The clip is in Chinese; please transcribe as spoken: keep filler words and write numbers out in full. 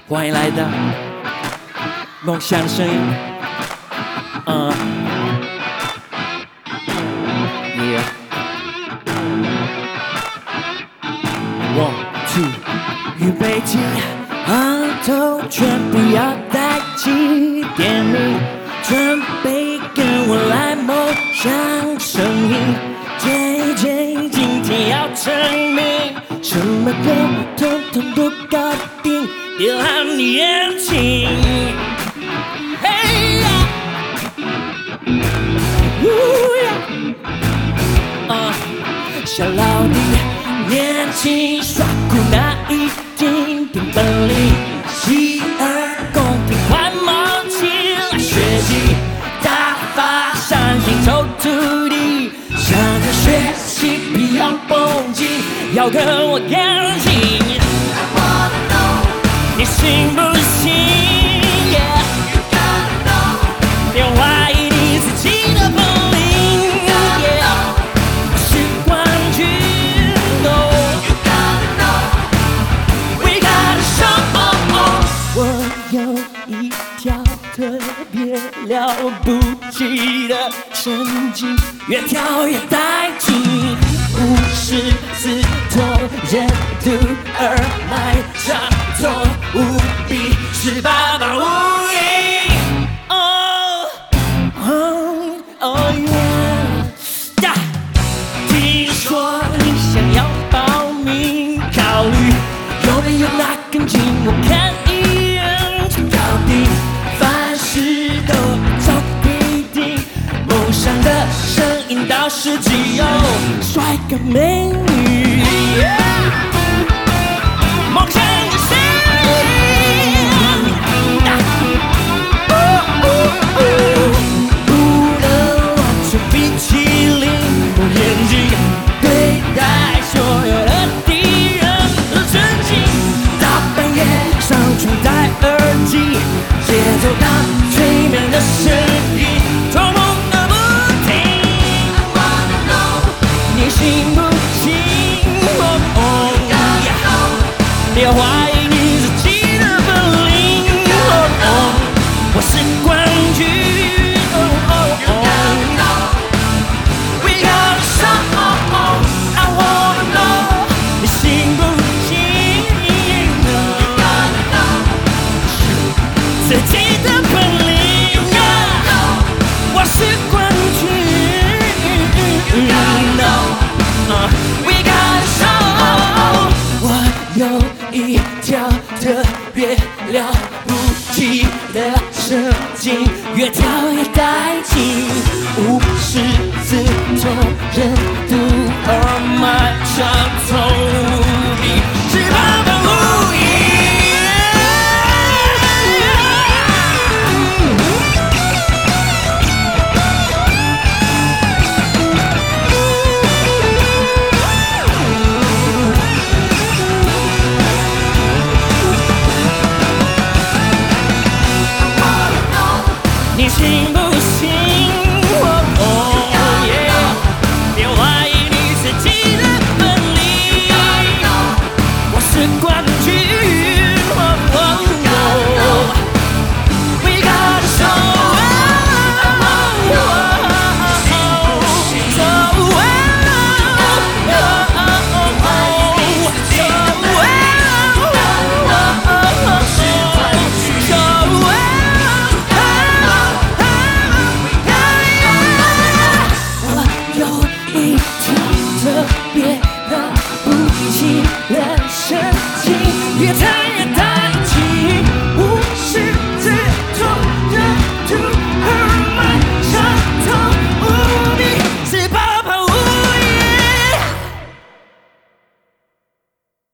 欢迎来到梦想的声音。嗯、uh, ，Yeah。One two， 预备起，昂头全部要带起，点名，准备跟我来梦想声音。J J 今天要成名，什么歌统统都搞定，别让你眼睛。嘿呀，呜呀，啊，小老弟，年轻耍酷那一定凭本领，洗耳恭听换毛起来学习，大发善心走土地，想着学习必要绷紧，要跟我跟进。你信不信 ？Yeah， 别怀疑你自己的本领。Yeah， 我是冠军。No， We gotta show。我有一条特别了不起的神经，越跳越带劲，无师自通，任督二脉畅通无比，十八般武艺。哦哦哦耶！听说你想要报名，考虑有没有那根筋，我看一眼就搞定，凡事都照规定，梦想的声音到时只有帅哥美女。梦想的声音，哦哦哦，不能完全冰淇淋，用眼睛对待所有的敌人和曾经，大半夜上床戴耳机，节奏感催眠的声音，通通都不停。你信不信？哦哦呀，别怀疑你自己的本领。哦哦，我是冠军。哦哦哦 ，We gotta show。I wanna know， 你信不信？自己的本领啊，我是冠军。No，We gotta show。我有一条特别了不起的神经，越跳越带劲，无师自通，任督二脉畅通无比。